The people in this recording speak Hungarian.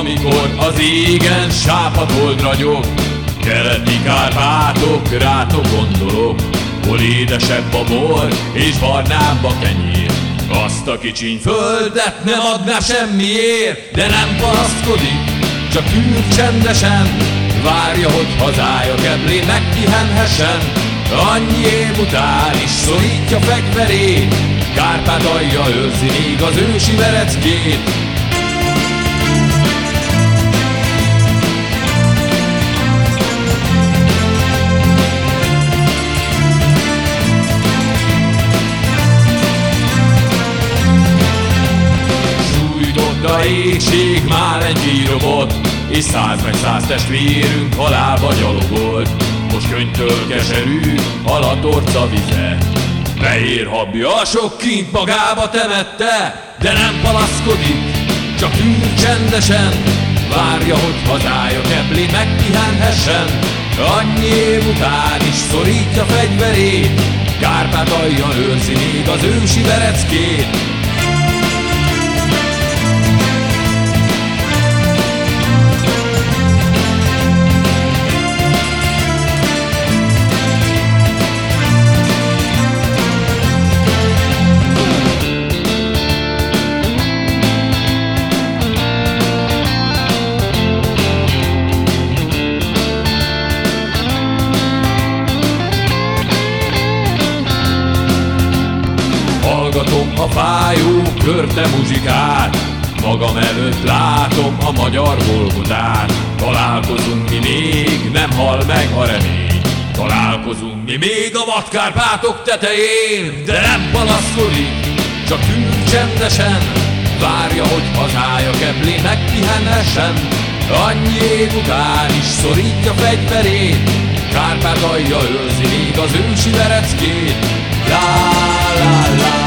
amikor az égen sápatold ragyog, keleti Kárpátok, rátok gondolok, hol édesebb a bor és barnább a kenyér. Azt a kicsiny földet nem adná semmiért, de nem panaszkodik, csak ül csendesen, várja, hogy hazája keblé megpihenhessen. Annyi év után is szorítja fegyverét, Kárpátalja őrzi még az ősi vereckét. Sújtott a éhség, már egy bírobot, és 100 meg 100 testvérünk halálba gyalogolt. Most könyvtől keserű a latorca vize, fehér habja a sok kint magába temette, de nem panaszkodik, csak ül csendesen, várja, hogy hazája keblé megpihenhessen. Annyi év után is szorítja fegyverét, Kárpátalja őrzi még az ősi vereckét. Hallgatom a fájó körte muzsikát, magam előtt látom a magyar Golgotát. Találkozunk mi még, nem hal meg a remény, találkozunk mi még a vadkárpátok tetején. De nem panaszkodik, csak ül csendesen, várja, hogy hazája keblé megpihenhessen. Annyi év után is szorítja fegyverét, Kárpátalja őrzi még az ősi vereckét. La la la.